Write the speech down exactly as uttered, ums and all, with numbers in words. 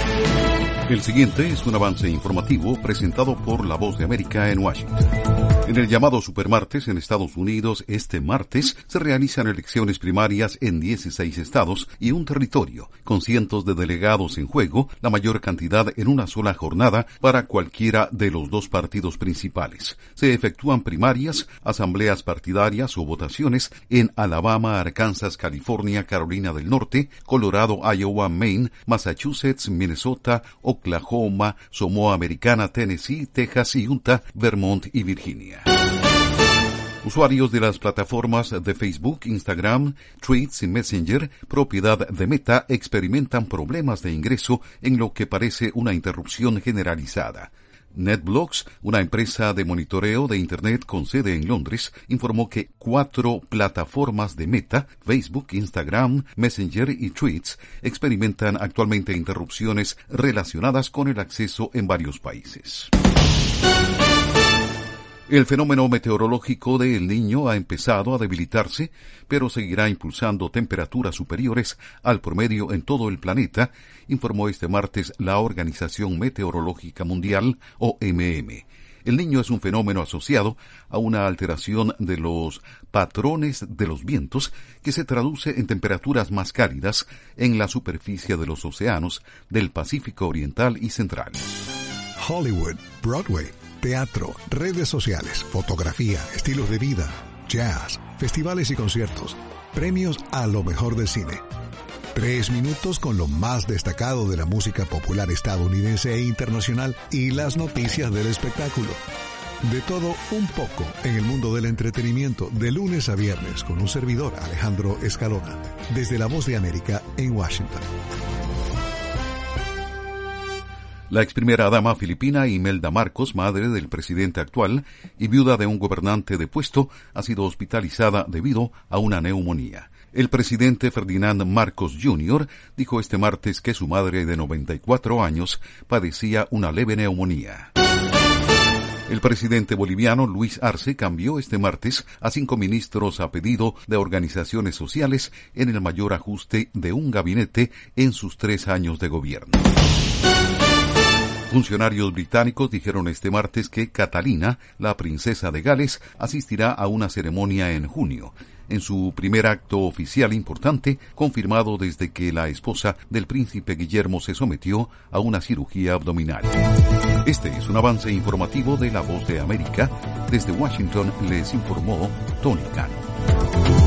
El siguiente es un avance informativo presentado por La Voz de América en Washington. En el llamado Supermartes en Estados Unidos, este martes se realizan elecciones primarias en dieciséis estados y un territorio, con cientos de delegados en juego, la mayor cantidad en una sola jornada para cualquiera de los dos partidos principales. Se efectúan primarias, asambleas partidarias o votaciones en Alabama, Arkansas, California, Carolina del Norte, Colorado, Iowa, Maine, Massachusetts, Minnesota, Oklahoma, Samoa Americana, Tennessee, Texas, Utah, Vermont y Virginia. Usuarios de las plataformas de Facebook, Instagram, Threads y Messenger, propiedad de Meta, experimentan problemas de ingreso en lo que parece una interrupción generalizada. NetBlocks, una empresa de monitoreo de Internet con sede en Londres, informó que cuatro plataformas de Meta, Facebook, Instagram, Messenger y Threads, experimentan actualmente interrupciones relacionadas con el acceso en varios países. El fenómeno meteorológico de El Niño ha empezado a debilitarse, pero seguirá impulsando temperaturas superiores al promedio en todo el planeta, informó este martes la Organización Meteorológica Mundial, O M M. El Niño es un fenómeno asociado a una alteración de los patrones de los vientos que se traduce en temperaturas más cálidas en la superficie de los océanos del Pacífico Oriental y Central. Hollywood, Broadway, teatro, redes sociales, fotografía, estilos de vida, jazz, festivales y conciertos, premios a lo mejor del cine. Tres minutos con lo más destacado de la música popular estadounidense e internacional y las noticias del espectáculo. De todo un poco en el mundo del entretenimiento de lunes a viernes con un servidor, Alejandro Escalona, desde La Voz de América en Washington. La ex primera dama filipina Imelda Marcos, madre del presidente actual y viuda de un gobernante depuesto, ha sido hospitalizada debido a una neumonía. El presidente Ferdinand Marcos junior dijo este martes que su madre de noventa y cuatro años padecía una leve neumonía. El presidente boliviano Luis Arce cambió este martes a cinco ministros a pedido de organizaciones sociales en el mayor ajuste de un gabinete en sus tres años de gobierno. Funcionarios británicos dijeron este martes que Catalina, la princesa de Gales, asistirá a una ceremonia en junio, en su primer acto oficial importante, confirmado desde que la esposa del príncipe Guillermo se sometió a una cirugía abdominal. Este es un avance informativo de La Voz de América. Desde Washington les informó Tony Cano.